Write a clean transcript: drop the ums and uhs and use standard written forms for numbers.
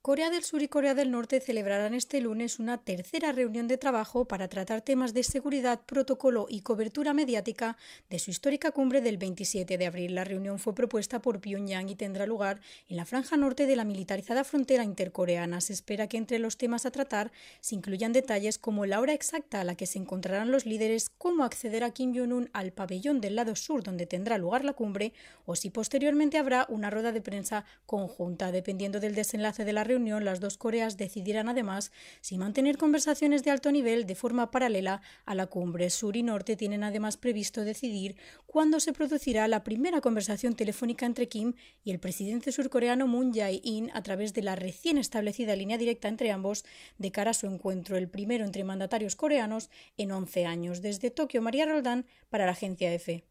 Corea del Sur y Corea del Norte celebrarán este lunes una tercera reunión de trabajo para tratar temas de seguridad, protocolo y cobertura mediática de su histórica cumbre del 27 de abril. La reunión fue propuesta por Pyongyang y tendrá lugar en la franja norte de la militarizada frontera intercoreana. Se espera que entre los temas a tratar se incluyan detalles como la hora exacta a la que se encontrarán los líderes, cómo acceder a Kim Jong-un al pabellón del lado sur donde tendrá lugar la cumbre o si posteriormente habrá una rueda de prensa conjunta. Dependiendo del desenlace de la reunión, las dos Coreas decidirán además si mantener conversaciones de alto nivel de forma paralela a la cumbre. Sur y Norte tienen además previsto decidir cuándo se producirá la primera conversación telefónica entre Kim y el presidente surcoreano Moon Jae-in a través de la recién establecida línea directa entre ambos de cara a su encuentro, el primero entre mandatarios coreanos en 11 años. Desde Tokio, María Roldán para la agencia EFE.